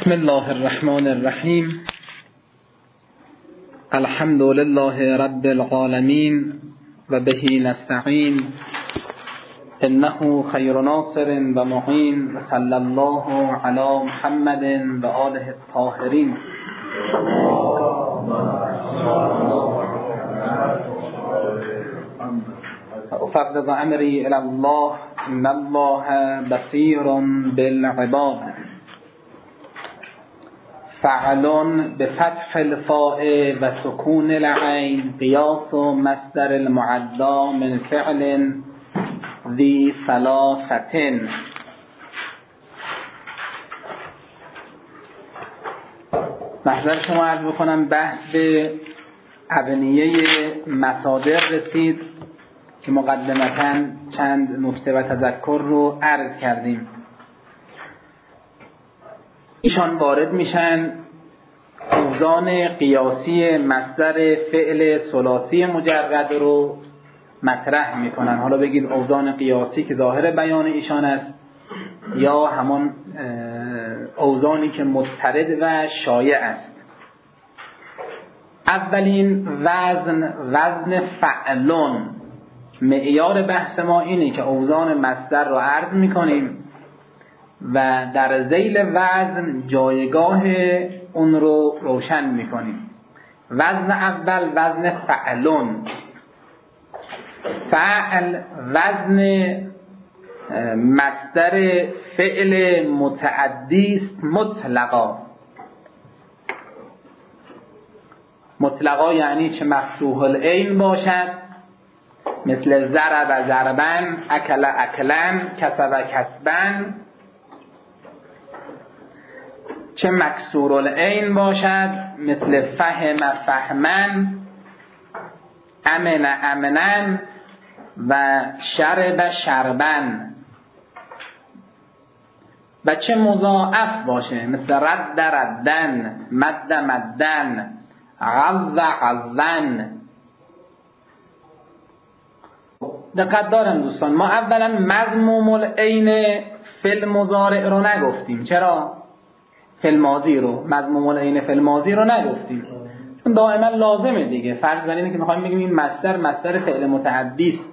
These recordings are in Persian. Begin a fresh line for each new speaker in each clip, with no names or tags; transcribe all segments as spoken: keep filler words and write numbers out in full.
بسم الله الرحمن الرحیم. الحمد لله رب العالمین و به نستعین، انه خیر ناصر و معین، و صلی الله علی محمد و آله الطاهرین. افوض امری الی الله، ان الله بصیر بالعباد. فعلون بفتح الفاء و سکون العین، قیاس و مصدر المعدا من فعل ذی ثلاثة. محضر شما عرض بکنم بحث به ابنیه مصادر رسید که مقدمتاً چند نکته و تذکر رو عرض کردیم. ایشان وارد میشن اوزان قیاسی مصدر فعل ثلاثی مجرد رو مطرح میکنن. حالا بگید اوزان قیاسی که ظاهر بیان ایشان است، یا همان اوزانی که مضطرد و شایع است. اولین وزن وزن فعلون. معیار بحث ما اینه که اوزان مصدر رو عرض میکنیم و در ذیل وزن جایگاه اون رو روشن میکنیم. وزن اول وزن فعلون. فعل وزن مصدر فعل متعدی است مطلقا. مطلقا یعنی چه مفتوح العین باشد، مثل ضرب ضربن، اکل اکلن، کسب کسبن، چه مکسور العین باشد، مثل فهم فهمن، امن امنن و شرب شربن. و چه مضاعف باشه، مثل رد ردن، مد مدن، غض غضن. دقت دارن دوستان، ما اولا مضموم العین فی المضارع رو نگفتیم. چرا؟ فی الماضی رو، مضموم العین فی الماضی رو نگفتیم چون دائما لازمه دیگه. فرض بر اینه که میخوایم بگیم این مصدر مصدر فعل متعدی است.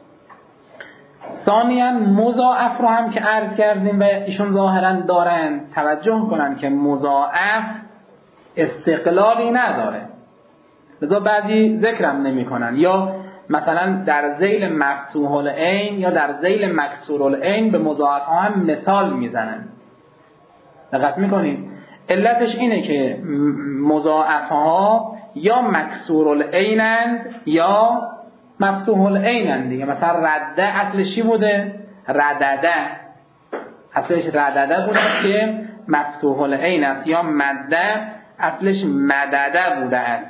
ثانیاً مضاعف رو هم که عرض کردیم و ایشون ظاهرا دارن، توجه کنن که مضاعف استقلالی نداره، لذا بعضی ذکرم نمی کنن، یا مثلا در ذیل مفتوح العین یا در ذیل مکسور العین به مضاعف ها هم مثال میزنن. دقت میکنید؟ علتش اینه که مضاعف ها یا مکسور العینند یا مفتوح العینند دیگه. مثلا رده اصلش چی بوده؟ ردده. اصلش ردده بوده که مفتوح العین است، یا مده اصلش مدده بوده است.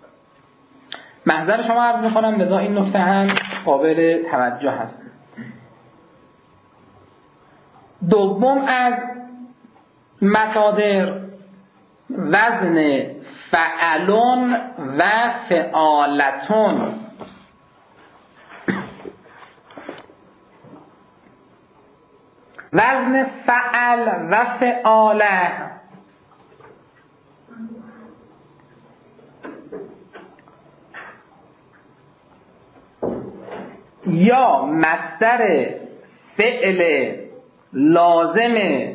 محضر شما عرض میکنم، لذا این نکته هم قابل توجه هست. دوم از مصادر وزن فعلون و فعالتون. وزن فعل و فعاله یا مصدر فعل لازم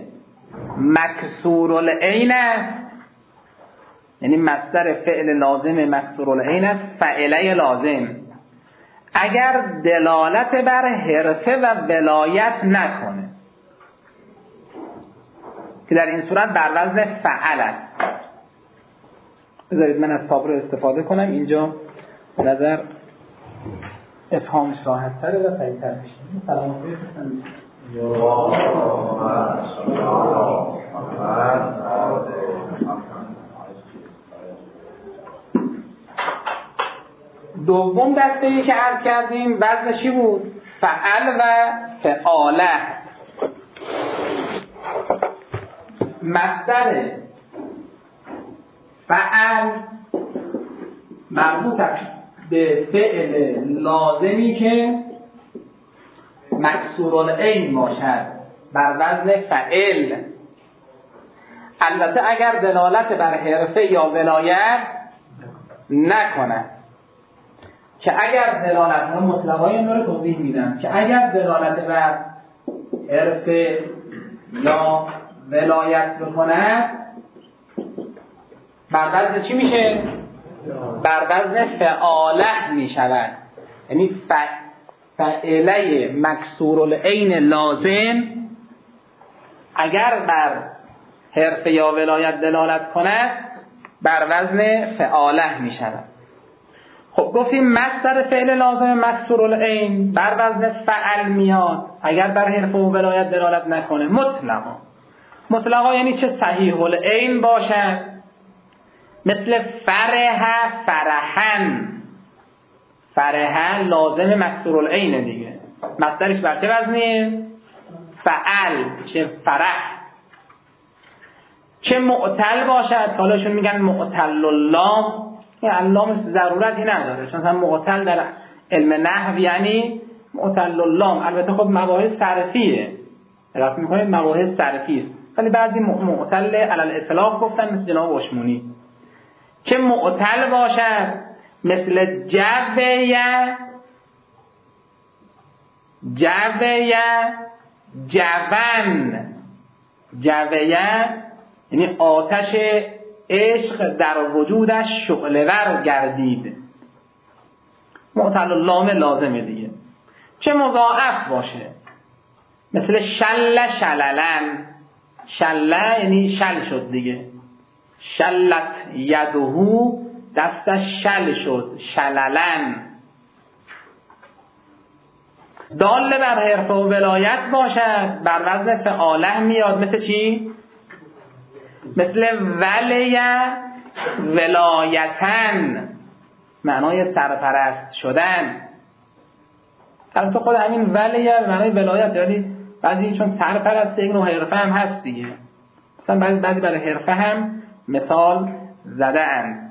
مکسور العین است، یعنی مصدر فعل لازم مکسور العین است، فعله لازم، اگر دلالت بر حرفه و ولایت نکنه، که در این صورت بر وزن فعل است. بذارید من از تابلو استفاده کنم، اینجا نظر افهامش راحت تره و سریع تر میشه. سلام علیکم. دوم دسته ای که عرض کردیم وزن چی بود؟ فعل و فعاله. مصدر فعل مربوط به فعل لازمی که مکسور العین باشد بر وزن فعل. البته اگر دلالت بر حرفه یا ولایت نکنه، که اگر دلالت ها مطلقای این رو توضیح میدم، که اگر دلالت بر حرفه یا ولایت بکنه بر وزن چی میشه؟ بر وزن فعاله میشود. یعنی فعله مکسور العین لازم اگر بر حرفه یا ولایت دلالت کند بر وزن فعاله میشود. خب گفتیم مصدر فعل لازم مکسور العین بر وزن فعل میاد اگر بر حرفه و ولایت دلالت نکنه. مطلقا مطلقا یعنی چه؟ صحیح العین باشد، مثل فرح فرحن. فرح لازم مکسور العین دیگه، مصدرش بر چه وزنیه؟ فعل، چه فرح. چه معتل باشد، حالاشون میگن معتل اللام، این اللام ضرورتی نداره چون هم معتل در علم نحو یعنی معتل اللام. البته خب مباحث صرفیه، اگر میکنید مباحث صرفی است، ولی بعضی معتل علی الاطلاق گفتن مثل جناب اشمونی. چه معتل باشد، مثل جویه جویه جون. جویه یعنی آتش عشق در وجودش شعله ور گردید، معتل اللام لازمه دیگه. چه مضاعف باشه، مثل شل شللن. شله یعنی شل شد دیگه، شلت یدهو دستش شل شد، شللن. دال بر حرفه و ولایت باشد بر وزن فعاله میاد، مثل چی؟ مثل ولیه ولایتن، معنای سرپرست شدن. البته خود همین ولیه معنای ولایت، یعنی بعضی چون سرپرست یک نوع حرفه هم هست دیگه، مثلا بعضی بعضی برای حرفه هم مثال زده اند.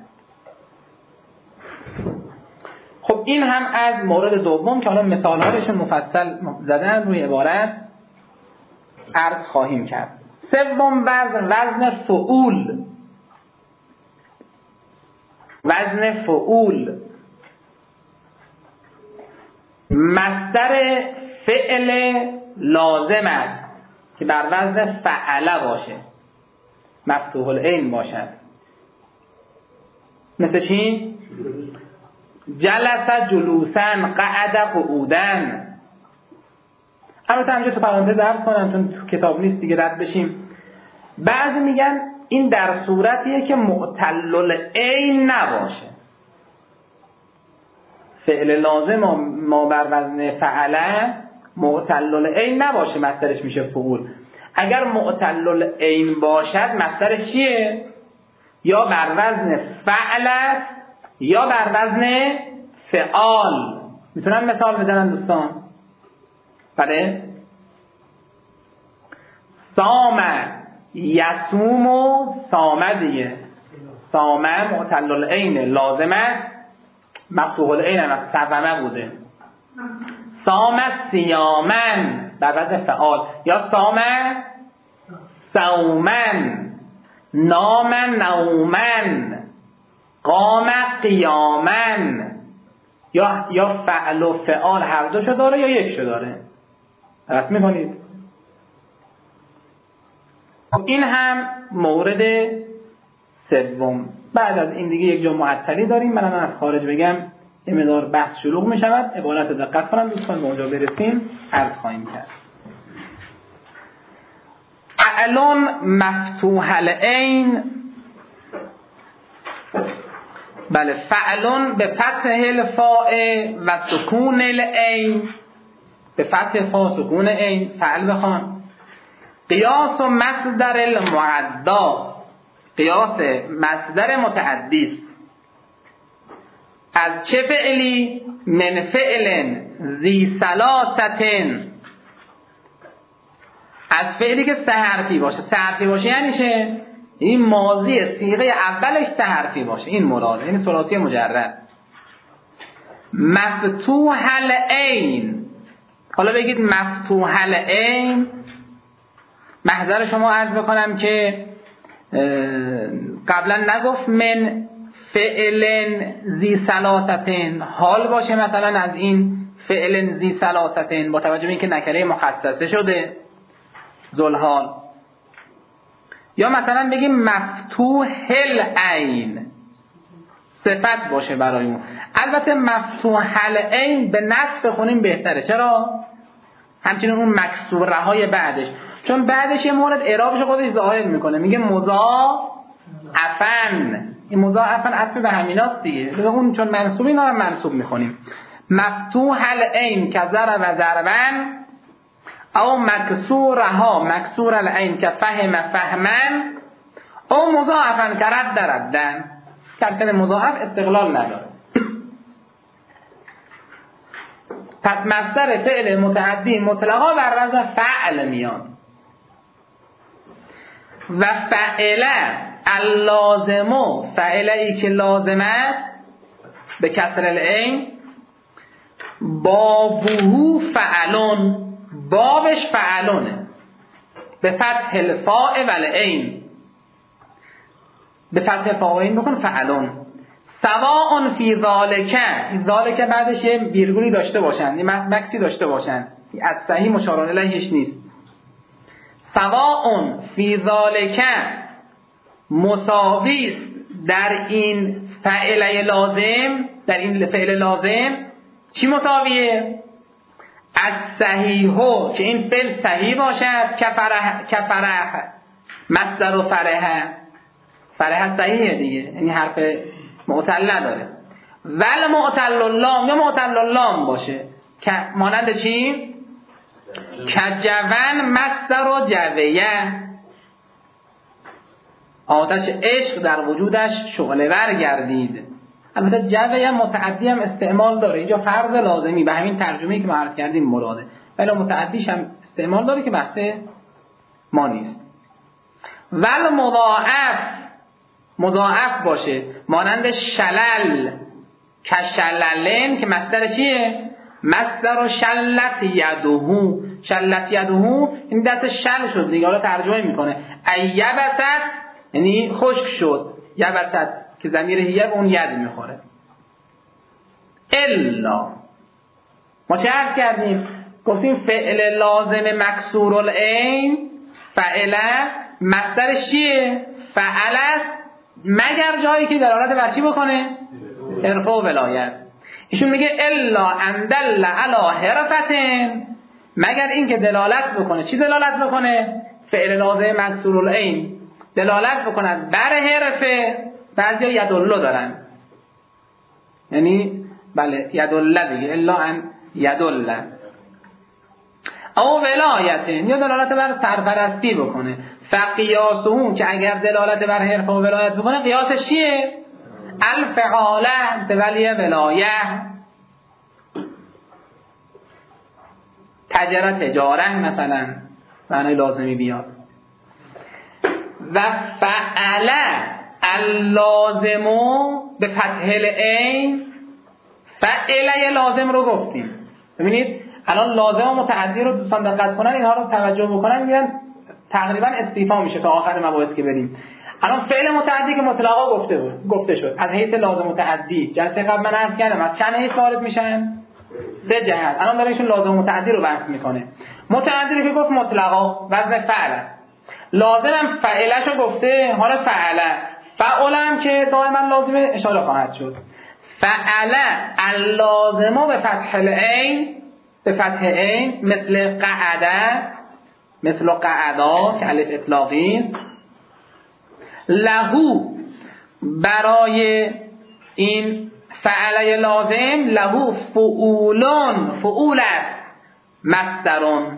خب این هم از مورد دوم که حالا مثال هایشون مفصل زدن روی عبارت عرض خواهیم کرد. سوم وزن، وزن فعول. وزن فعول مصدر فعل لازم است که بر وزن فعله باشه، مفتوح العین باشد. مثل چی؟ جلس جلوسن، قعد قعودن. البته همینجا تو پرانتز درس کنم چون تو کتاب نیست دیگه رد بشیم. بعضی میگن این در صورتیه که معتل العین نباشه، فعل لازم ما بر وزن فعله معتل العین نباشه مصدرش میشه فعول. اگر معتل العین باشد مصدرش چیه؟ یا بر وزن فعل است یا بر وزن فعال. میتونم مثال بزنم دوستان؟ بله. سام یسوم و سامه دیگه، سامه معتل العین لازمه، مفتوح العین هم سومه بوده. سام سیامن بر وزن فعال، یا سام سومن، نام نومن، قام قیامن. یا یا فعل و فعال هر دو شو داره یا یک شو داره. درست میکنید؟ این هم مورد سوم. بعد از این دیگه یک جا معطلی داریم. من از خارج بگم یه مقدار بحث شلوغ می شود. عبارت دقت کنم دوستان، به اونجا برسیم عرض خواهیم کرد. فعلون مفتوح العین. بله، فعلون به فتح الفاء و سکون العین، به فتح فا سکون عین فعل بخوان. قیاس و مصدر المعدا، قیاس مصدر متعدی است. از چه فعلی؟ من فعل ذی ثلاثتن، از فعلی که سه حرفی باشه. سه حرفی باشه یعنی چه؟ این ماضی صیغه اولش سه حرفی باشه، این مراده، یعنی ثلاثی مجرد. مفتوح العین. حالا بگید مفتوح العین، محضر شما عرض بکنم که قبلا نگفت من فعل ذی ثلاثتین، حال باشه مثلا از این فعل ذی ثلاثتین با توجه به اینکه نکره مخصصه شده ذوالحال. یا مثلا بگیم مفتوح العین، صفت باشه برای اون. البته مفتوح العین به نصب بخونیم بهتره. چرا؟ همچنین اون مکسوره های بعدش، چون بعدش یه مورد اعرابش خودش ظاهر میکنه، میگه مضاعفن. این مضاعفن عطف به همیناست دیگه، اون چون منصوب اینا رو منصوب میخونیم. مفتوح العین که ضرب و ضربن، او مکسورها مکسور العین که فهم فهمن، او مضاعفن که رد ردن. کسر مضاعف استقلال نداره. پس مصدر فعل متعدی مطلقا بر وزن فعل میاد. و فعله اللازمو، فعله ای که لازم است به کسر العین، بابوهو فعلون، بابش فعلونه به فتح الفاء و العین، به فتح فاء و عین بکن فعلون. سواء فی ذالک، ذالک بعدش یه ویرگولی داشته باشن، یه مکسی داشته باشن، از صحیح مشار الیهش نیست. سواء فی ذالک مساوی در این فعل لازم، در این فعل لازم چی مساویه؟ از صحیحو، که این فعل صحیح باشد، کفره کفره مصدر و فرحه، فرحه صحیحه دیگه، یعنی حرف معتل نداره. ول معتل اللام، یا معتل اللام باشه، که مانند چی؟ کجون مصدر و جویه، آتش عشق در وجودش شعله ور گردید. البته جویه متعدی هم استعمال داره، اینجا فرض لازمی به همین ترجمه‌ای که ما عرض کردیم مراده، ولی متعدیش هم استعمال داره که بحث ما نیست. ول مضاعف، مضاعف باشه مانند شلل، کشللن که مصدر چیه؟ مصدر و شلت یدهو، شلت یدهو این دست شل شد دیگه، حالا ترجمه میکنه ایبست یعنی خشک شد، یبست که ضمیر هیه اون ید میخوره. الا ما چه عرض کردیم؟ گفتیم فعل لازم مکسور العین، فعله مصدرش چیه؟ فعل است، مگر جایی که دلالت بر چی بکنه؟ حرفه و ولایت. ایشون میگه الا اندل علی حرفتن، مگر این که دلالت بکنه. چی دلالت بکنه؟ فعل لازم مکسور العین دلالت بکند بر حرفه. بعضیا یدالله دارن، یعنی بله یدالله دیگه، الا ان یدالله. او ولایت، یا دلالت بر سرپرستی بکنه. فقیاسون که اگر دلالت بر حرفه و ولایت بکنه، قیاسش چیه؟ الفعاله ولی ولایه. تجاره تجاره مثلا معنی لازمی بیاد. و فعله اللازمو به فتح العین، فعله لازم رو گفتیم. ببینید الان لازم و متعدی رو دوستان دقت کنن، اینها رو توجه بکنن، میگن تقریبا استیفا میشه تا آخر مباحث که بریم. الان فعل متعدی که مطلقا گفته بود، گفته شد از حیث لازم متعدی. جلسه قبل من عرض کردم از چند حیث وارد میشن؟ سه جهت. الان داره ایشون لازم متعدی رو بحث میکنه. متعدی رو که گفت مطلقا وزن فعل است، لازمم فعلش رو گفته، حالا فعله فعلم که دائما لازمه اشاره خواهد شد. فعله اللازمو به فتح العین، به فتح عین، مثل قعده، مثل قعدا که الف اطلاقی. لهو برای این فعله لازم، لهو فعولون، فعول است مصدرون.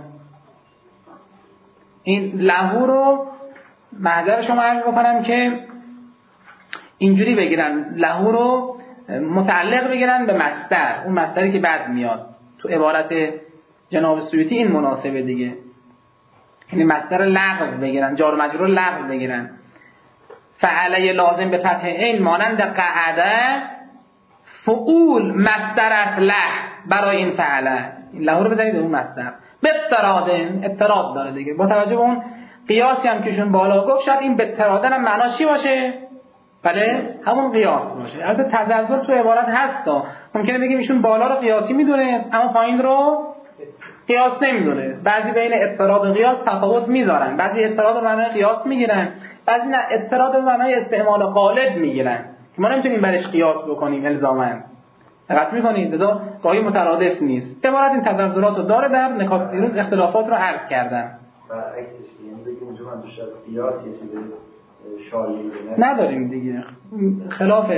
این لهو رو معذر شما عرض بکنم که اینجوری بگیرن، لهو رو متعلق بگیرن به مصدر، اون مصدری که بعد میاد. تو عبارت جناب سیوطی این مناسبه دیگه، یعنی مصدر لغو بگیرن، جار و مجرور لغو بگیرن. فعله لازم به فتح عین مانند قعده، فعول مصدر است له برای این فعله، این له رو بزنید اون مصدر. به اضطراد، اضطراد داره دیگه با توجه به اون قیاسی هم کهشون بالا گفت شاید این بترادن هم معناش چی باشه؟ بله همون قیاس باشه. البته تزلزل تو عبارت هستا، ممکنه بگیم ایشون بالا رو قیاسی میدونه اما پایین رو قیاس نمیدونه. بعضی بین اضطراد و قیاس تفاوت میذارن، بعضی اضطراد رو معنای قیاس میگیرن، بعضی نه اضطراد رو معنای استعمال غالب میگیرن که ما نمیتونیم برش قیاس بکنیم الزاما. دقت میکنید لذا گاهی مترادف نیست. عبارت این تزلزلات رو داره. در نکات دیروز اختلافات رو عرض کردم.
برعکسش یعنی بگیم اونجا من دوست قیاس یه چیزی شایعی
نداریم دیگه، خلاف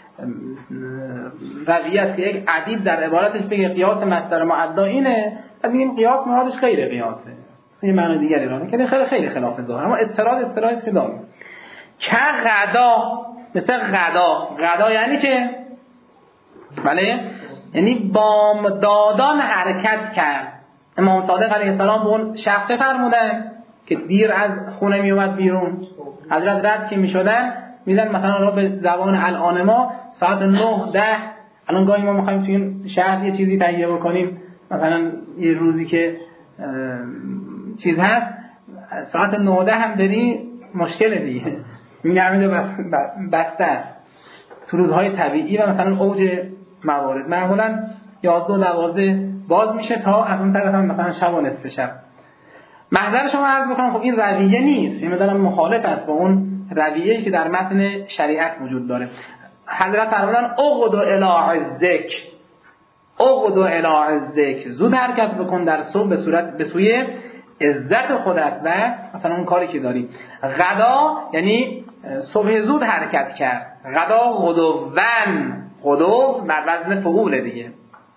رویت که یک ادیب در عبارتش بگه قیاس مصدر معدا اینه، بعد میگیم قیاس مرادش غیر قیاسه، یه معنی دیگری داره که خیلی خیلی خلاف ظاهر. اما اضطراد اضطرادی که داریم که غدا، مثل غدا. غدا یعنی چه؟ بله یعنی بامدادان حرکت کرد. امام صادق علیه السلام به اون شخص فرمودن که دیر از خونه می اومد بیرون، حضرت رد که می شدن میدن مثلا را به زبان الان ما ساعت نه ده. الان گاهی ما میخوایم توی این شهر یه چیزی تهیه بکنیم، مثلا یه روزی که چیز هست ساعت نه ده هم بری مشکل دیگه، این همینه بسته است. تو روزهای طبیعی و مثلا اوج موارد معمولا یازده و دوازده باز میشه تا از اون طرف هم مثلا شب و نصف شب. محضر شما عرض بکنم خب این رویه نیست، این مدارم مخالف است با اون رویه‌ای که در متن شریعت وجود داره. حضرت فرمودن اغدو الی الذکر، اغدو الی الذکر، زود حرکت بکن در صبح به صورت به سوی عزت خودت و مثلا اون کاری که داری. غدا یعنی صبح زود حرکت کرد. غدا غدوون، غدو بر وزن فعول دیگه.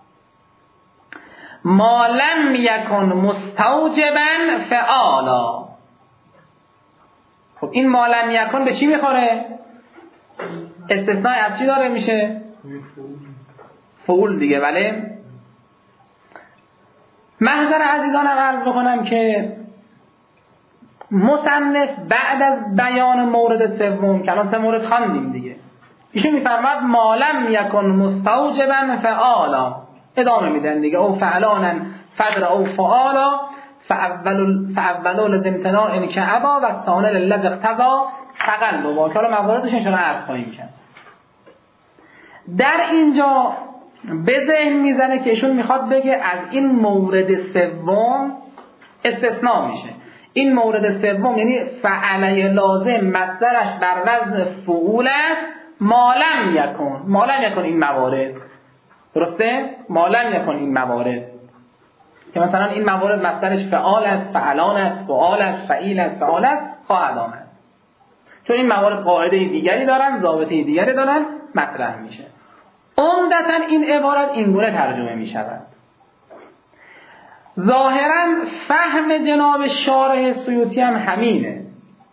ما لم یکن مستوجبا فعالا. خب این ما لم یکن به چی میخوره؟ استثناء از چی داره میشه؟ فعول دیگه. بله محضر عزیزانم عرض بکنم که مصنف بعد از بیان مورد سوم که الان سه مورد خواندیم دیگه، ایشون میفرماد ما لم یکن مستوجبا فعالا، ادامه میدن دیگه. او فعلانا فدر او فعالا فاول فاول لزمتناء ان كعبا و ثانل الذي اقتضى تقلبا، که حالا مواردش ان شاء الله عرض خواهیم کرد. در اینجا به ذهن میزنه که ایشون میخواد بگه از این مورد سوم استثناء میشه. این مورد سوم یعنی فعله لازم مصدرش بر وزن فعول است. ما لم یکن، ما لم یکن این موارد، درسته؟ ما لم یکن این موارد که مثلا این موارد مصدرش فعال است، فعلان است، فعال است، فعیل است، فعال است، خواهد آمد. چون این موارد قاعده دیگری دارن، ضابطه دیگری دارن، مطرح میشه. عمدتاً این عبارت این گونه ترجمه میشود. ظاهراً فهم جناب شارح سیوطی هم همینه.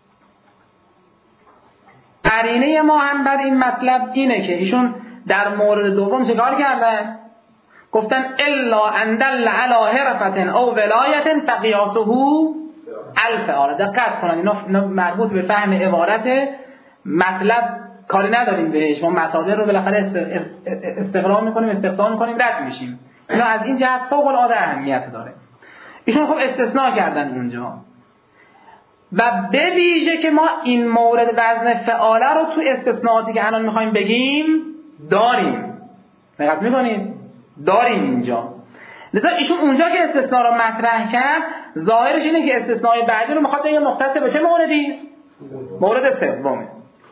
قرینه ما هم بر این مطلب اینه که ایشون در مورد دوم چه کار کردن؟ گفتن الا ان دل علی حرفة او ولایة فقیاسه الفعال. دقت کنن اینا مربوط به فهم عبارت مطلب کاری نداریم بهش، ما مصادر رو بالاخره استقرار میکنیم، استقصا میکنیم، رد میشیم. اینا از این جهت فوق العاده اهمیت داره. ایشون خب استثناء کردن اونجا و به ویژه که ما این مورد وزن فعاله رو تو استثناءاتی که الان میخوایم بگیم داریم. دقت میکنید؟ داریم اینجا. لذا ایشون اونجا که استثناء رو مطرح کرد ظاهرش اینه که استثناء بعدی رو میخواد بگه مختص به چه موردی است؟ مورد سومه.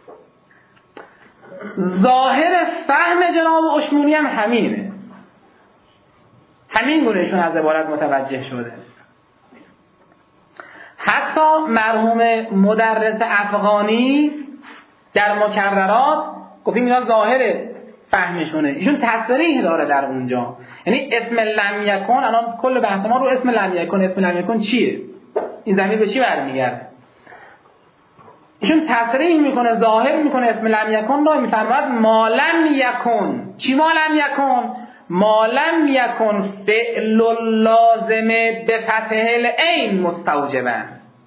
ظاهر فهم جناب اشمونی هم همینه، همین گونه ایشون از عبارت متوجه شده. حتی مرحوم مدرس افغانی در مکررات گفتیم اینا ظاهر فهمشونه، ایشون تصریح داره در اونجا. یعنی اسم لم یکن، الان کل بحث ما رو اسم لم یکن، اسم لم یکن چیه؟ این ضمیر به چی برمیگرده؟ ایشون تصریح میکنه، ظاهر میکنه اسم لم یکن را، میفرماید ما لم یکن. چی ما لم یکن؟ ما لم یکن فعل لازم به فتح العین مستوجبا.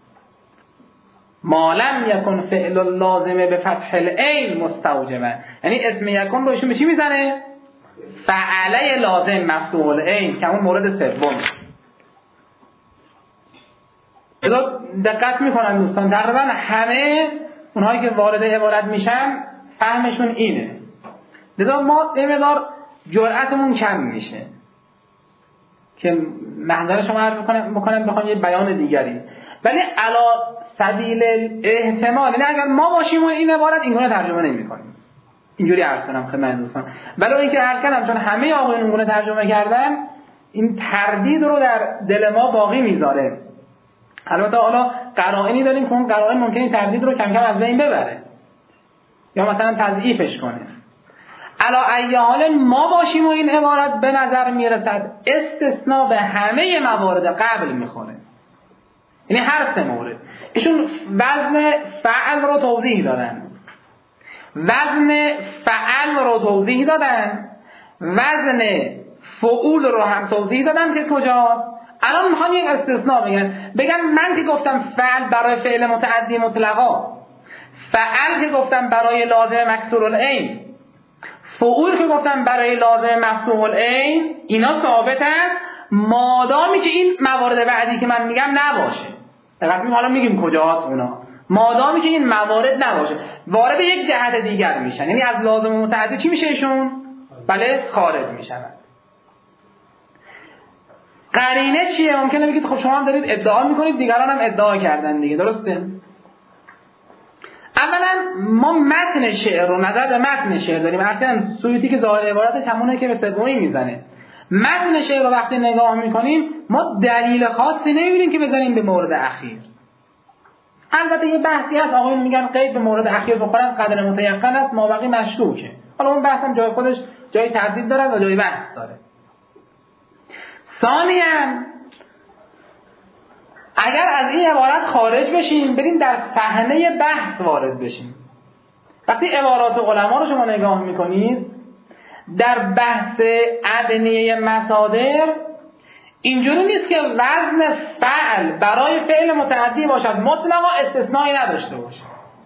ما لم یکن فعل لازم به فتح العین مستوجبا، یعنی اسم یکن رو ایشون به چی میزنه؟ فعله لازم مفتوح العین که اون مورد سوم. لذا دقت میکنن دوستان تقریبا همه اونهایی که وارد عبارت میشن فهمشون اینه. لذا ما یه مقدار جرأتمون کم میشه که محضر شما عرض بکنم بکنم بخوام یه بیان دیگری، ولی علا سبیل احتمال، یعنی اگر ما باشیم و این عبارت اینگونه ترجمه نمی‌کنیم، اینجوری عرض کنم خدمت دوستان. ولی اینکه عرض کردم چون همه آقایون اینگونه ترجمه کردن، این تردید رو در دل ما باقی میذاره. البته حالا قرائنی داریم که اون قرائن ممکنه این تردید رو کم کم از بین ببره یا مثلا تضعیفش کنه. علا ای حال ما باشیم و این عبارت به نظر میرسد استثناء به همه موارد قبل میخوره، یعنی هر سه مورد. ایشون وزن فعل رو توضیح دادن، وزن فعل رو توضیح دادن، وزن فعول رو هم توضیح دادن که کجاست. الان میخوان یک استثناء بگن، بگن من که گفتم فعل برای فعل متعدی مطلقا، فعل که گفتم برای لازم مکسور العین، فعول که گفتم برای لازم مفتوح العین، اینا ثابت است مادامی که این موارد بعدی که من میگم نباشه. دقیقاً حالا میگیم کجاست اونا. مادامی که این موارد نباشه، وارد یک جهت دیگر میشن، یعنی از لازم و متعدی چی میشه ایشون؟ بله خارج میشن. قرینه چیه؟ ممکنه بگید خب شما هم دارید ادعا میکنید، دیگران هم ادعا کردن دیگه، درسته؟ اولا ما متن شعر رو نظر به متن شعر داریم. اصلا سویتی که ظاهر عبارتش همونه که به سومی میزنه. متن شعر رو وقتی نگاه میکنیم ما دلیل خاصی نمیبینیم که بزنیم به مورد اخیر. البته یه بحثی هست آقایون میگن قید به مورد اخیر بخورن قدر متیقن است، مابقی مشکوکه. حالا اون بحث هم جای خودش جای تردید داره و جای بحث داره. ثانیاً اگر از این عبارت خارج بشیم بریم در صحنه بحث وارد بشیم. وقتی عبارات علما رو شما نگاه میکنید در بحث ابنیه مصادر اینجوری نیست که وزن فعل برای فعل متعدی باشد مطلقا استثنایی نداشته باشه.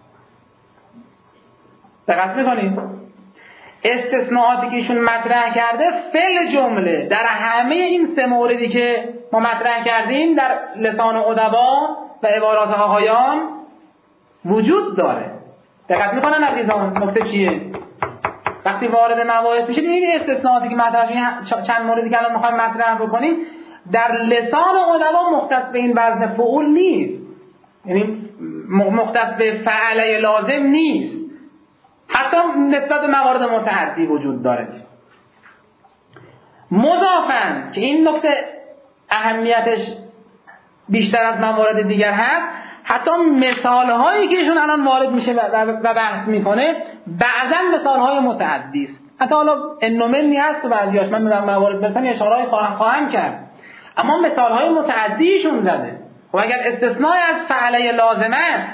دقت میکنید؟ استثناءاتی که ایشون مطرح کرده فعل جمله در همه این سه موردی که ما مطرح کردیم در لسان ادبا و عبارات آقایان وجود داره. دقت میکنن عزیزان نکته چیه؟ وقتی وارد مباحث میشید این استثناءاتی که مطرح شدن چند موردی که الان میخوایم مطرح بکنیم در لسان ادبا مختص به این وزن فعول نیست، یعنی مختص به فعله لازم نیست، حتی نسبت به موارد متعدی وجود داره. مضافاً که این نکته اهمیتش بیشتر از موارد دیگر هست، حتی مثال هایی که ایشون الان وارد میشه و بحث میکنه بعضا مثال های متعدی است. حتی حالا انومنی هست و بعضیاش من به موارد برسم اشاره خواهم, خواهم کرد، اما مثال های متعدیشون زده. و اگر استثناء از فعله لازمه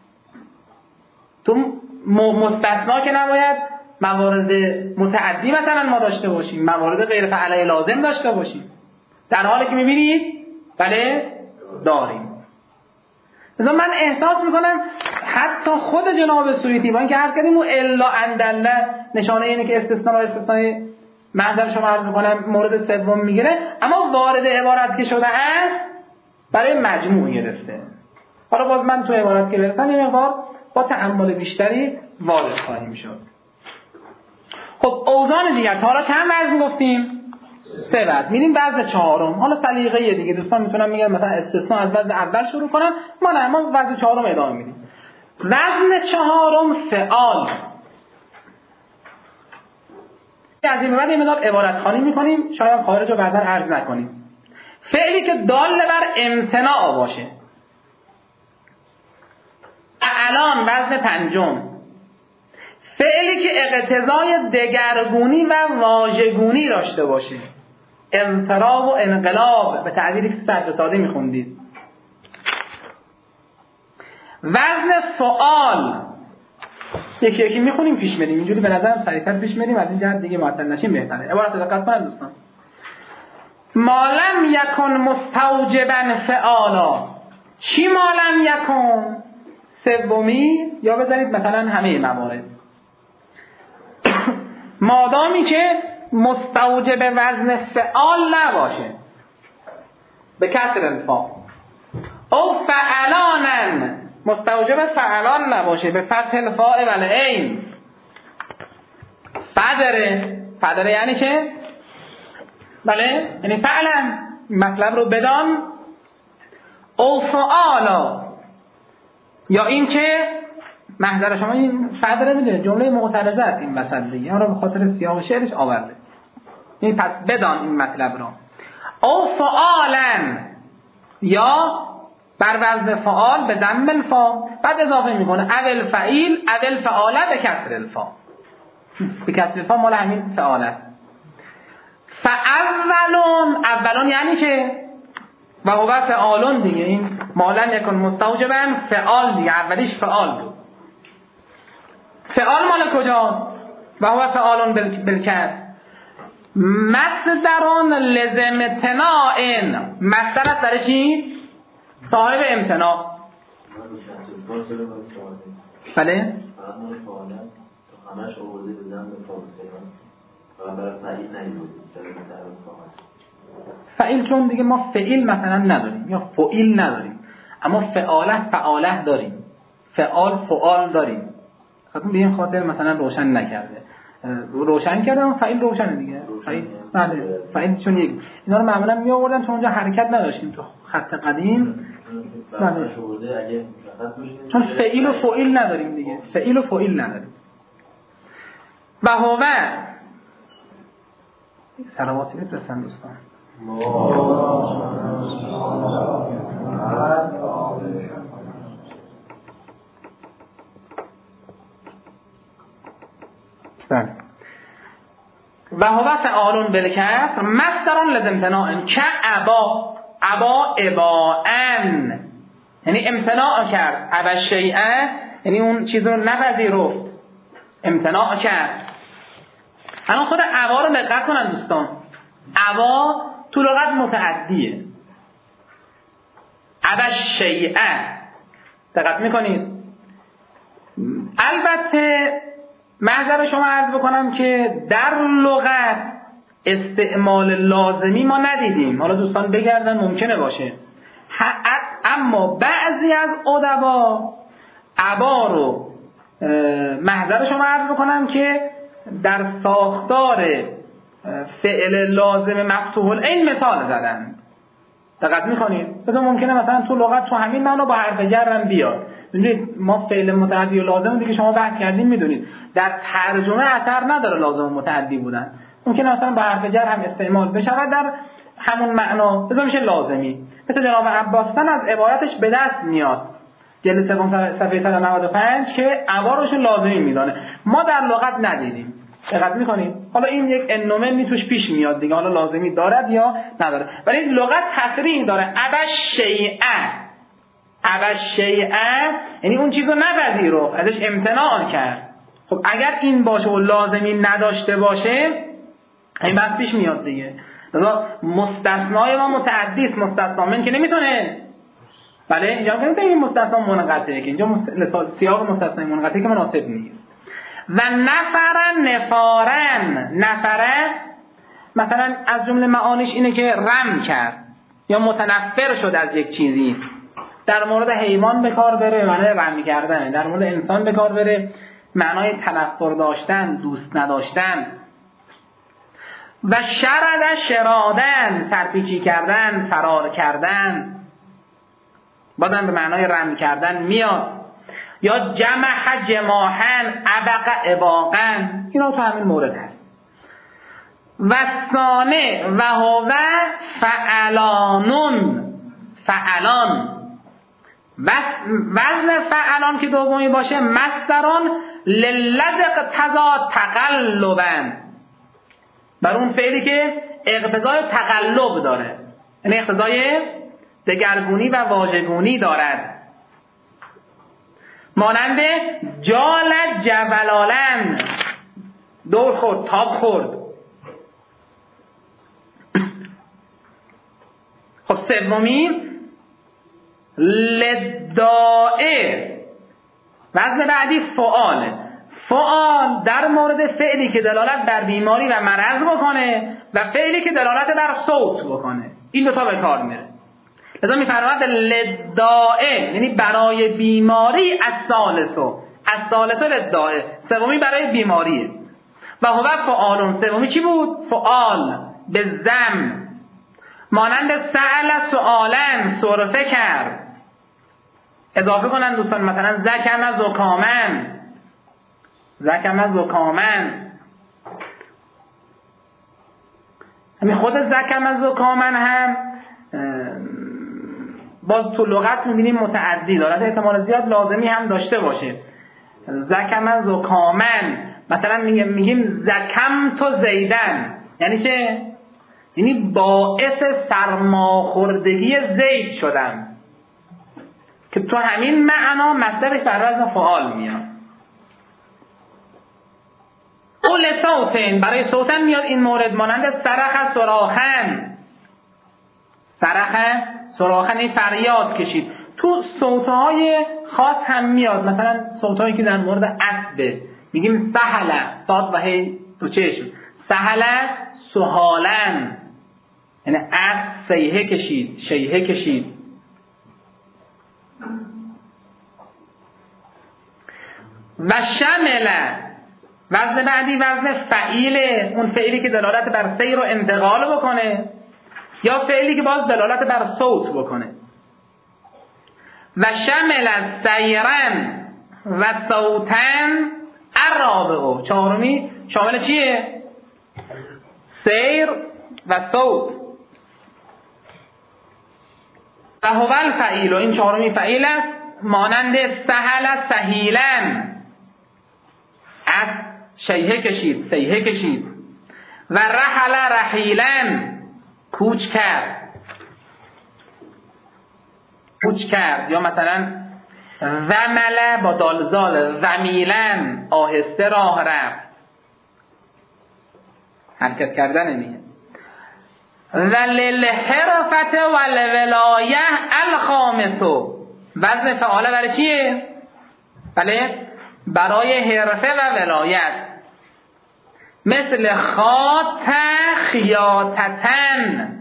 تو مستثنا که نباید موارد متعدی مثلا ما داشته باشیم، موارد غیر فعله لازم داشته باشیم، در حالی که میبینید بله داریم. مثلا من احساس میکنم حتی خود جناب سویتی با اینکه عرض کردیم و الا اندله نشانه اینه که استثناء و استثناء محضر شما عرض میکنم مورد سوم میگیره، اما وارد عبارت که شده است برای مجموع گرفته. حالا باز من تو عبارت که برسم یه مقدار با تأمل بیشتری وارد خواهیم شد. خب اوزان دیگر تا حالا چند وزن گفتیم؟ سه وزن. میریم وزن چهارم. حالا سلیقه دیگه دوستان میتونن میگن مثلا استثناء از وزن اول شروع کنن، ما نه، ما وزن چهارم ادامه میدیم. وزن چهارم فعال. از این بعد یه مقدار عبارت خوانی میکنیم، شاید خارج رو بعداً عرض نکنیم. فعلی که دال بر امتناع باشه. الان وزن پنجم، فعلی که اقتضای دگرگونی و واژگونی داشته باشه، انقلاب و انقلاب به تعبیری که صرف ساده میخوندید. وزن فعال یکی یکی میخونیم پیش بریم، اینجوری به نظر سریعتر پیش بریم، از این جهت دیگه معطل نشیم بهتره. عبارت دقت کنید دوستان. ما لم یکن مستوجبا فعالا. چی ما لم یکن؟ سومی، یا بزنید مثلا همه موارد. مادامی که مستوجب وزن فعال نباشه به کسر الفا. او فعلانن مستوجب فعلان نباشه به فتح الفاء و العین. فدره فدره یعنی چه؟ بله یعنی فعلا مطلب رو بدان. او فعالا یا این که محضر شما این فدره میدونه جمله معترضه است این وسط دیگه، اون رو به خاطر سیاق شعرش آورده. این پس بدان این مطلب رو. او فعالا یا بر وزن فعال به ضم الفا، بعد اضافه میکنه اول فعیل اول فعاله به کسر الفا، به کسر الفا مال همین فعاله. فاولون اولون یعنی چه؟ و هو فعالون دیگه، این مالن یکن مستوجبن فعال دیگه، اولیش فعال بود. فعال مال کجاست؟ و هو فعالون بالکسر. مصدرون لزم امتناع، مصدر است برای چی؟ صاحب امتناع. بله؟ فعیل چون دیگه ما فعیل مثلا نداریم یا فعیل نداریم، اما فعاله فعاله داریم، فعال فعال داریم. خب به این خاطر مثلا روشن نکرده، روشن کرده اما فعیل روشنه دیگه. فعیل بله فعیل چون یک اینا رو معمولا می آوردن چون اونجا حرکت نداشتیم تو خط قدیم. بله چون فعیل و فعیل نداریم دیگه، فعیل و فعیل نداریم. و هو سلواتی بفرستن دوستان. و هو فعالون بالکسر مصدرون لازم امتناع که ابا ابا اباءن یعنی امتناع کرد، ابا شیئا یعنی اون چیز رو نپذیرفت، امتناع کرد. الان خود ابا رو دقت کنن دوستان، ابا تو لغت متعدیه، ابا شیئا دقت میکنید. البته محضر شما عرض بکنم که در لغت استعمال لازمی ما ندیدیم، حالا دوستان بگردن ممکنه باشه، اما بعضی از ادبا ابا رو محضر شما عرض بکنم که در ساختار فعل لازم مفتوح العین مثال زدن. دقت میکنید؟ مثلا ممکنه مثلا تو لغت تو همین معنا با حرف جر هم بیاد. میدونید ما فعل متعدی و لازم دیگه شما بحث کردین میدونید در ترجمه اثر نداره لازم و متعدی بودن، ممکنه مثلا با حرف جر هم استعمال بشه در همون معنا، مثلا میشه لازمی. مثل جناب عباس‌خان از عبارتش به دست میاد جلد سوم صفحه صد و نود و پنج که عبارش لازمی میدانه، ما در لغت ندیدیم. دقت میکنید؟ حالا این یک انومنی توش پیش میاد دیگه، حالا لازمی دارد یا نداره، ولی لغت تصریح داره ابش شیئا، ابش شیئا یعنی اون چیزو نپذیرفت، ازش امتناع کرد. خب اگر این باشه و لازمی نداشته باشه این بحث پیش میاد دیگه. لذا مستثنای ما متعدی است، مستثنا من که نمیتونه. بله اینجا میگم این مستثنا منقطعه که اینجا مست... سیاق مستثنای منقطعه که مناسب نیست. و نفرن نفارن نفره مثلا از جمله معانیش اینه که رم کرد یا متنفر شد از یک چیزی. در مورد حیوان به کار بره معنی رم کردنه، در مورد انسان به کار بره معنای تنفر داشتن، دوست نداشتن. و شرد شرادن سرپیچی کردن، فرار کردن، بازم به معنای رم کردن میاد. یا جمح جماحن ابق اباقن، اینا تو همین مورد هست. و ثانه و هو فعلانون فعلان، وزن فعلان که دومی باشه مصدران للذق تضا تقلبن، بر اون فعلی که اقتضای تقلب داره، یعنی اقتضای دگرگونی و واژگونی دارد. مانند جالت جبلالن، دور خورد، تاب خورد. خب سومی لدائه، وزن بعدی فعاله. فعال در مورد فعلی که دلالت بر بیماری و مرض بکنه و فعلی که دلالت بر صوت بکنه، این دو تا به کار میره. لذا میفرماد لدائه، یعنی برای بیماری از ثالثو، از ثالثو لدائه، سومی برای بیماریه. و هو فعالون، سومی چی بود؟ فعال به زم، مانند سأل سؤالن، صرفه کرد. اضافه کنن دوستان، مثلا زکم زکامن، زکم زکامن، همین خود زکم زکامن هم باز تو لغت می‌بینیم متعدی داره، احتمال زیاد لازمی هم داشته باشه. زکم زکامن، مثلا میگیم میگیم زکم تو زیدن، یعنی چه؟ یعنی باعث سرماخوردگی زید شدم، که تو همین معنا مصدرش بر وزن فعال میاد. قول صوتین، برای صوتن میاد این مورد، مانند صرخ صراخن، صرخ صراخن این فریاد کشید. تو صوتهای خاص هم میاد، مثلا صوتهایی که در مورد اسبه میگیم سهله، صاد و هی تو چشم، سهله سهالن، یعنی اسب سیحه کشید، شیهه کشید. و شمله، وزن بعدی وزن فعیله، اون فعیلی که دلالت بر سیر و انتقال بکنه، یا فعیلی که باز دلالت بر صوت بکنه. و شمل سیرن و صوتن الرابعه، چهارمی شامل چیه؟ سیر و صوت. و هو الفعیل، این چهارمی فعیل است، مانند سهل سهیلن، از شیهه کشید، سیهه کشید. و رحل رحیلن، کوچ کرد، کوچ کرد. یا مثلا ومله با دالزال، ومیلن آهسته راه رفت، حرکت کردن میگه. و للحرفت و الولایه الخامسو، وزن فعاله برای چیه؟ بله، برای حرفه و ولایت، مثل خات خیاطتن،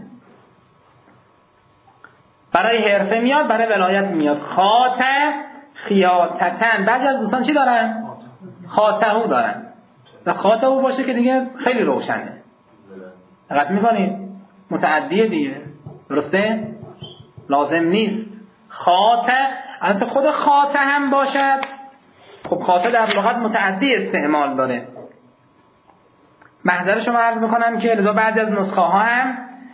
برای حرفه میاد، برای ولایت میاد. خات خیاطتن، بعضی از دوستان چی دارن؟ خاتهو دارن، و خاتهو باشه که دیگه خیلی روشنه، دقت میکنید؟ متعدیه دیگه، درسته؟ لازم نیست خاته، البته خود خاته هم باشد. خب خاته در لغت متعدی استعمال داره. محضر شما عرض میکنم که لذا بعضی از نسخه ها هم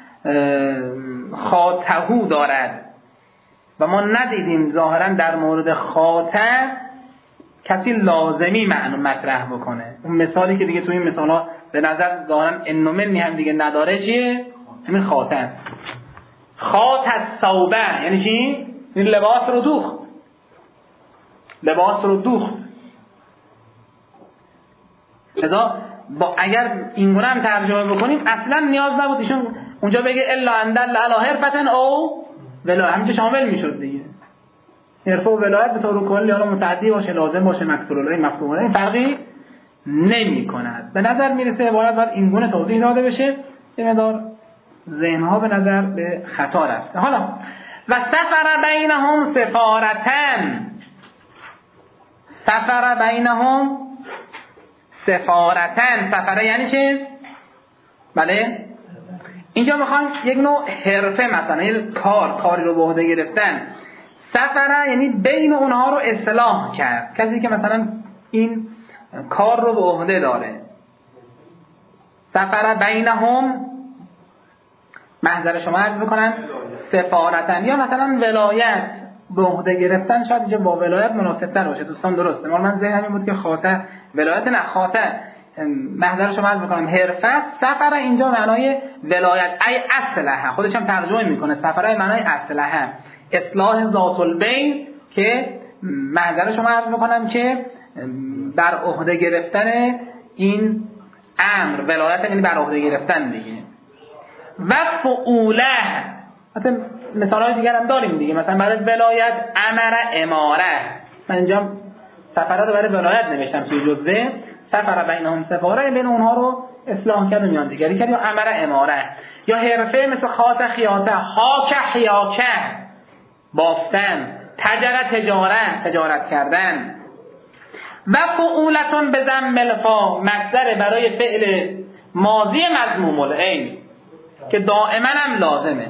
خاتهو دارد و ما ندیدیم ظاهرا در مورد خاته کسی لازمی معنی مطرح بکنه. اون مثالی که دیگه تو این مثال ها به نظر ظاهرا انومنی هم دیگه نداره چیه؟ همین خاته است. خات الثوبه یعنی چی؟ این لباس رو دوخت، لباس رو دوخت. لذا با اگر اینگونه هم ترجمه بکنیم اصلا نیاز نبود ایشون اونجا بگه الا اندل علی حرفتن او ولایت، همینجا شامل میشد دیگه. حرفه و ولایت به طور کلی حالا متعدی باشه، لازم باشه، مکسور العین، مفتوح العین، فرقی نمی کند. به نظر میرسه عبارت باید اینگونه توضیح داده بشه، یه مقدار ذهنها به نظر به خطا رفته. حالا و سفر بینهم سفارتن، سفر بینهم سفارتن، سفره یعنی چه؟ بله اینجا میخوام یک نوع حرفه، مثلا یک کار، کاری رو به عهده گرفتن. سفره یعنی بین اونها رو اصلاح کرد، کسی که مثلا این کار رو به عهده داره. سفر بینهم محضر شما عرض میکنن سفارتن، یا مثلا ولایت به عهده گرفتن، شاید اینجا با ولایت مناسب‌تر باشه. دوستان درسته، مال من ذهنم این بود که خاطه ولایت، نه خاطه محضر شما عرض میکنم حرفت. سفر اینجا معنای ولایت ای اصلحه، خودش هم ترجمه میکنه سفر معنای اصلحه، اصلاح ذات البین، که محضر شما عرض میکنم که بر عهده گرفتن این امر، ولایت یعنی بر عهده گرفتن دیگه. و فعوله، مثلا مثالهای دیگر هم داریم دیگه، مثلا برای ولایت امر اماره، من اینجا سفره رو برای ولایت نوشتم توی جزوه، سفر بینهم سفاره، بین اونها رو اصلاح کرد و میانجیگری کرد، یا امر اماره. یا حرفه مثل خاط خیاطه، حاک حیاکه بافتن، تجاره تجارت تجارت کردن. و فعولتون به ضم الفا مصدر برای فعل ماضی مضموم العین که دائما هم لازمه.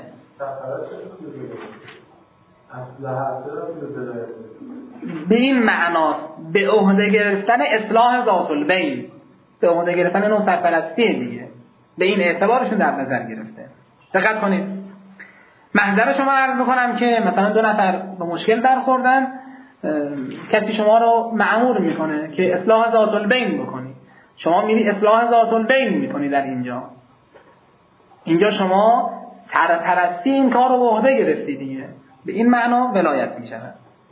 به این معناست به عهده گرفتن اصلاح ذات البین، به عهده گرفتن نوع سرپرستی دیگه، به این اعتبارشون در نظر گرفته. دقت کنید. محضر شما عرض میکنم که مثلا دو نفر به مشکل برخوردن، کسی شما رو مأمور میکنه که اصلاح ذات البین بکنی، شما میری اصلاح ذات البین میکنی. در اینجا اینجا شما سرپرستی این کار رو به عهده گرفتی دیگه، به این معنا ولایت میشود.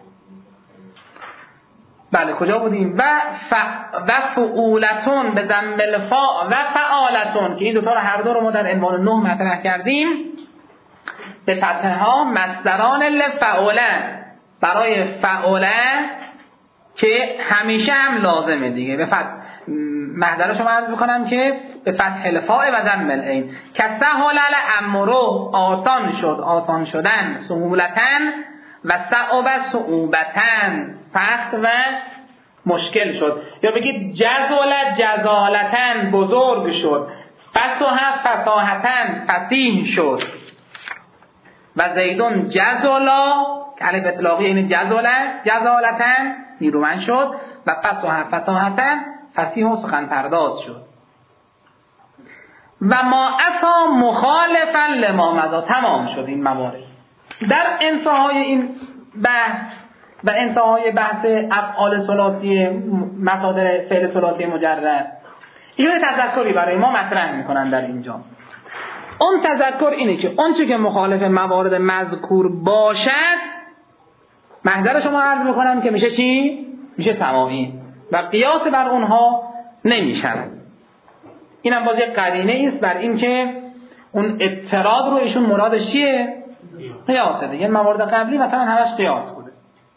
بله کجا بودیم؟ و ف... و فعولتون به ضم الفاء و فعالتون که این دوتا رو هر دو رو ما در عنوان نه مطرح کردیم، به فتحه ها مصدران لفعوله، برای فعوله که همیشه هم لازمه دیگه. به فتح محضر شما عرض بکنم که به فتح الفاء و ضم العین که سهل الامر آسان شد، آسان شدن، سهولتن و صعب صعوبتن سخت و مشکل شد. یا بگید جزالت جزالتن بزرگ شد، فصاحت فصاحتن فصیح شد. و زیدون جزالا که الف اطلاقی این جزالت جزالتن نیرومند شد و فصاحت فصاحتن فصیح و سخن پرداز شد. و ما اتا مخالفا لما مضی. تمام شد این موارد. در انتهای این بحث و انتهای بحث افعال ثلاثی، مصادر فعل ثلاثی مجرد، یه تذکری برای ما مطرح میکنن در اینجا. اون تذکر اینه که اون چه که مخالف موارد مذکور باشد، محضر شما عرض میکنم که میشه چی؟ میشه سماعی و قیاس بر اونها نمیشن. اینم باز یک قرینه است بر این که اون اعتراض رو ایشون مرادش چیه؟ قیاسه دیگه. موارد قبلی مثلا همش قیاس بوده.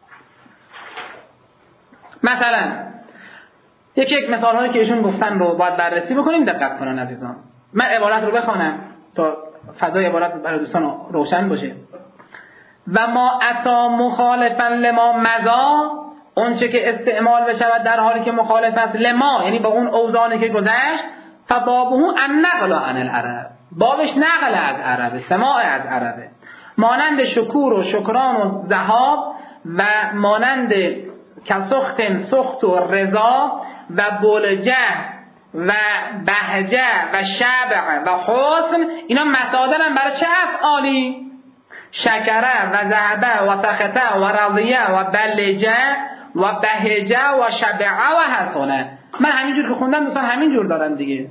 مثلا یک یک مثال هایی که ایشون گفتن رو باید بررسی بکنیم. دقت کنن عزیزان. من عبارت رو بخوانم تا فضای عبارت برای دوستان روشن باشه. و ما اتا مخالفا لما مضی، اون چه که استعمال بشود در حالی که مخالف است لما، یعنی با اون اوزانی که گذشت، فبابه ان نقل عن العرب، بابش نقل از عربه، سماع از عربه، مانند شکور و شکران و ذهاب و مانند کسختن سخت و رضا و بلجه و بهجه و شبع و حسن. اینا مصادر هم برای چه افعالی؟ شکره و ذهبه و سخطه و رضیه و بلجه و بهجه و شبعه و حسنه. من همینجور که خوندم دوستان همینجور دارن دیگه.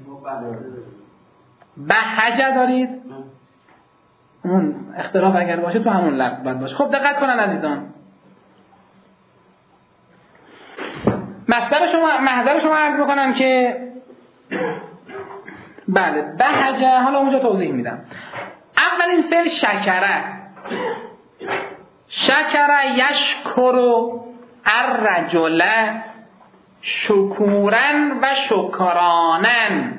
بهجه دارید؟ اون اختلاف اگر باشه تو همون لفظ باید باشه. خب دقت کنن عزیزان. مصدر شما محضر شما عرض بکنم که بله بهجه، حالا اونجا توضیح میدم. اولین فعل شکره، شکره یشکرو الرجل شکورن و شکرانن،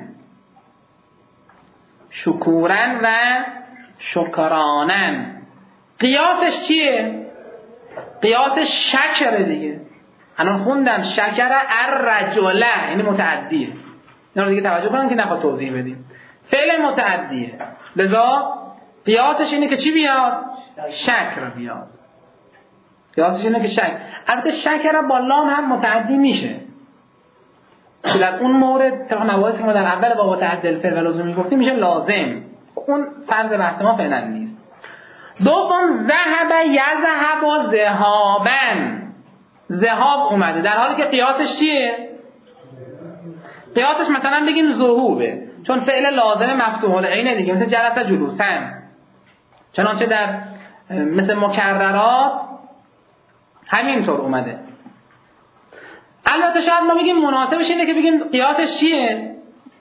شکورن و شکرانن. قیاسش چیه؟ قیاسش شکره دیگه. الان خوندم شکر الرجل یعنی متعدیه. اینا رو دیگه توجه کنن که نخواد توضیح بدیم. فعل متعدیه، لذا قیاسش اینه که چی بیاد؟ شکر بیاد. قیاسش اینه که شکر. البته شکر با لام هم متعدی میشه. در اون مورد طبق مباحثی که ما در اول با متعدل فعل و لزومی گفتیم میشه لازم. اون فرض بحث ما فعلا نیست. دوم ذهب یذهب و ذهابن، ذهاب اومده در حالی که قیاسش چیه؟ قیاسش مثلا بگیم ذهوبه، چون فعل لازم مفتوح العین دیگه، مثل جلس جلوسن. چنانچه در مثل مکررات همینطور اومده. البته شاید ما بگیم مناسبش اینه که بگیم قیاسش چیه؟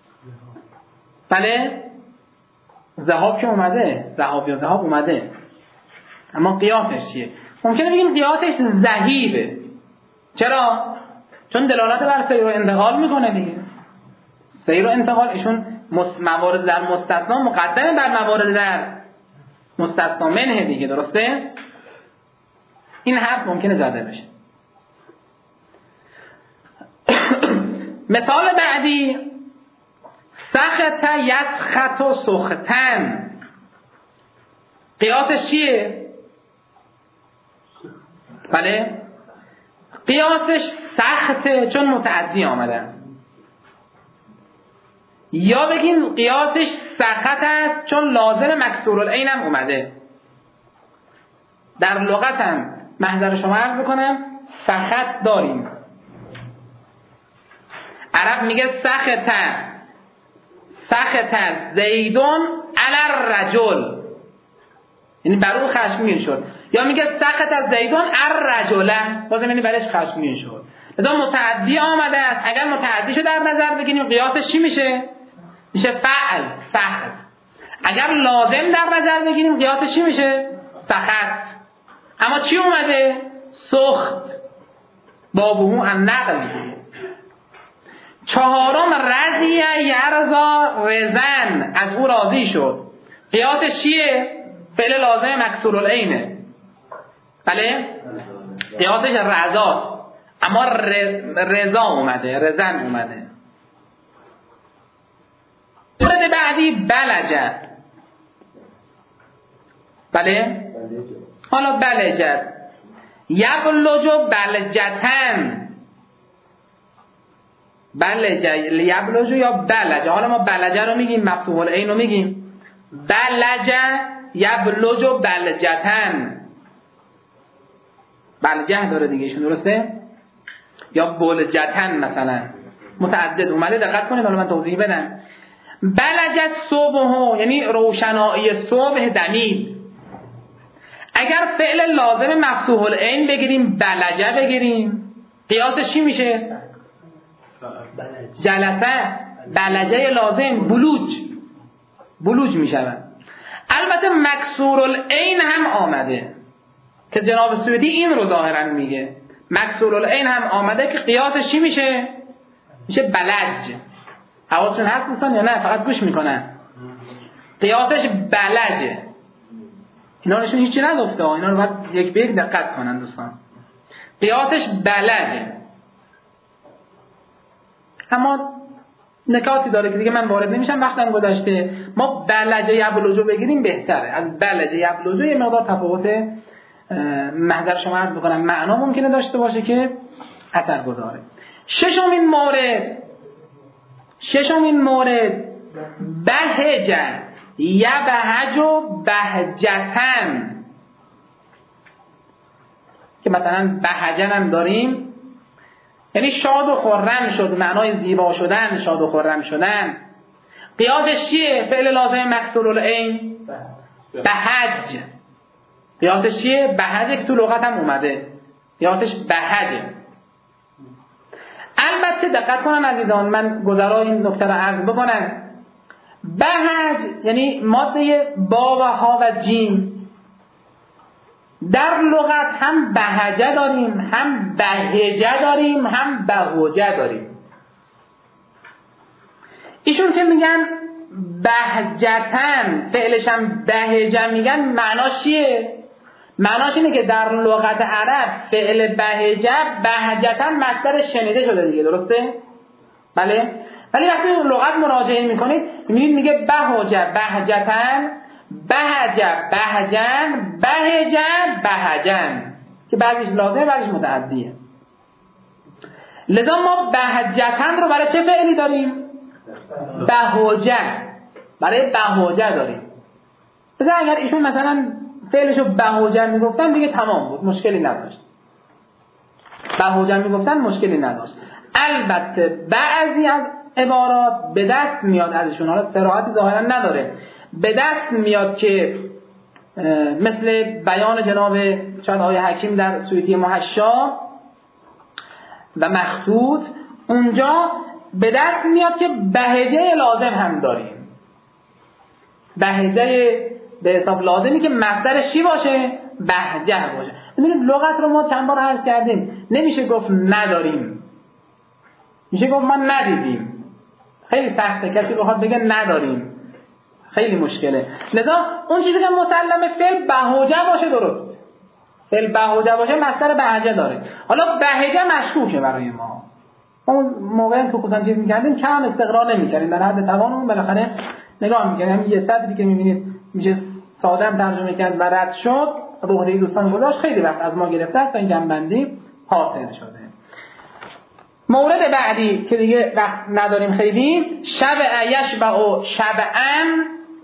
بله ذهاب که اومده، ذهاب یا ذهاب اومده، اما قیاسش چیه؟ ممکنه بگیم قیاسش ذهیبه. چرا؟ چون دلالت بر سیر و انتقال میکنه دیگه. سیر و انتقال ایشون موارد در مستثنا مقدمه بر موارد در مستثنا منه دیگه، درسته؟ این حرف ممکنه زده بشه. مثال بعدی سخط یسخط و سختن، قیاسش چیه؟ بله قیاسش سخته چون متعدی آمدن، یا بگیم قیاسش سخط است چون لازم مکسور العین هم اومده. در لغت هم محضر شما عرض بکنم سخط داریم. عرب میگه سخط سخط زیدون علی الرجل، یعنی بر او خشمگین شد، یا میگه سخط از زیدون الرجل، بازم یعنی برش خشمگین شد. لذا متعدی آمده است. اگر متعدی شو در نظر بگیریم قیاسش چی میشه؟ میشه فعل سخط. اگر لازم در نظر بگیریم قیاسش چی میشه؟ سخط. اما چی اومده؟ سخت. بابهو النقل. چهارم رضی یرضا رزن، از او راضی شد. قیاسش چیه؟ فعل لازم مکسور العینه. بله؟ قیاسش رضاست، اما رضا اومده، رزن اومده. مورد بعدی بلجه. بله؟ حالا بلجه یبلجو بلجتن، بلجه یبلجو یا بلجه. حالا ما بلجه رو میگیم، مفتوح العین رو میگیم. بلجه یبلجو بلجتن، بلجه داره دیگه ایشون، درسته؟ یا بلجتن مثلا متعدد اومده. دقت کنید حالا من توضیح بدم. بلجت صبح یعنی روشنایی صبح دمید. اگر فعل لازم مفتوح العین بگیریم بلجه بگیریم قیاسش چی میشه؟ جلسه. بلجه لازم بلوج، بلوج میشود. البته مکسور العین هم آمده که جناب سیوطی این رو ظاهرا میگه. مکسور العین هم آمده که قیاسش چی میشه؟ میشه بلج. حواسشون هست دوستان یا نه؟ فقط گوش میکنن. قیاسش بلجه. اینا نشون هیچی نگفته، اینا رو باید یک به یک دقت کنن دوستان. قیاسش بلجه. اما نکاتی داره که دیگه من وارد نمیشم، وقتم گذشته. ما بلجه یبلجو بگیریم بهتره. از بلجه یبلجو یه مقدار تفاوت محضر شما عرض بکنم معنا ممکنه داشته باشه که اثر گذاره. ششمین مورد ششمین مورد بهجه یبهج و بهجتن، که مثلا بهجن هم داریم یعنی شاد و خرم شد، معنای زیبا شدن، شاد و خرم شدن. قیاسش چیه؟ فعل لازم مکسور العین بهج. قیاسش چیه؟ بهجه که تو لغت هم اومده، قیاسش بهجه. البته دقت کنن عزیزان، من گذرای این نکته رو عرض بکنم. بهج یعنی ماده با و ها و جیم. در لغت هم بهجه داریم، هم بهجه داریم، هم بهوجه داریم. ایشون که میگن بهجتن، فعلش هم بهجه میگن، معناش چیه؟ معناش اینه که در لغت عرب فعل بهجه بهجتن مصدر شنیده شده دیگه، درسته؟ بله؟ ولی وقتی لغت مراجعه میکنید میبینید میگه بهجه بهجتن، بهجه بهجن، بهجه بهجن، که بعضیش لازمه بعضیش متعدیه. لذا ما بهجتن رو برای چه فعلی داریم؟ بهوجه، برای بهوجه داریم. مثلا اگر ایشون مثلا فعلشو بهوجه میگفتن دیگه تمام بود، مشکلی نداشت. بهوجه میگفتن مشکلی نداشت. البته بعضی از عبارات به دست میاد ازشون، حالا صراحتی ظاهرا نداره، به دست میاد که مثل بیان جناب شاید آقای حکیم در سویتی محشا و مخطوط، اونجا به دست میاد که بهجه لازم هم داریم. بهجه به حساب لازمی که مصدرش چی باشه؟ بهجه باشه. ببینید لغت رو ما چند بار عرض کردیم، نمیشه گفت نداریم، میشه گفت ما ندیدیم. خیلی سخته کسی بخواد بگه نداریم، خیلی مشکله. لذا اون چیزی که مسلمه فعل بهوجه باشه درست، فعل بهوجه باشه مصدر بهجه داره. حالا بهجه مشکوکه برای ما، اون موقعی که خودمون چیز می‌کردیم کم استقرار نمی‌کردیم، در حد توانمون بالاخره نگاه می‌کردیم. یه صدری که می‌بینید میشه ساده ترجمه کرد و رد شد، به عهده دوستان گذاشت، خیلی وقت از ما گرفته است تا این جنبندی حاصل شده. مورد بعدی که دیگه وقت نداریم خیلی، شبع یشبع شبعن.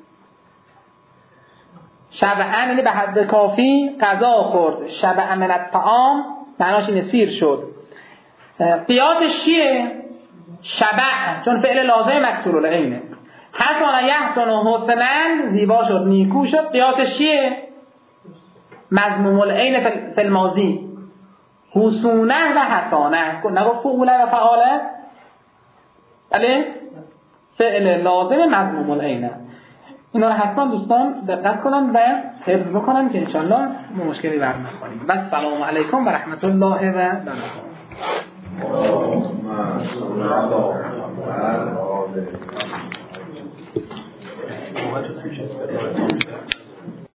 شبعن یعنی به حد کافی غذا خورد. شبع من الطعام معناش اینه سیر شد. قیاسش چیه؟ شبع، چون فعل لازم مکسور العینه. حسن یحسن حسنا، زیبا شد نیکو شد. قیاسش چیه؟ مضموم العین فی الماضی، حسونه و حسانه. نگفت فعوله و فعاله؟ بله؟ فعل لازم مضموم العینه. اینا رو حتما دوستان دقت کنن و حفظ بکنن که انشالله ما مشکلی بر نخوریم. و السلام علیکم و رحمت الله و برکاته.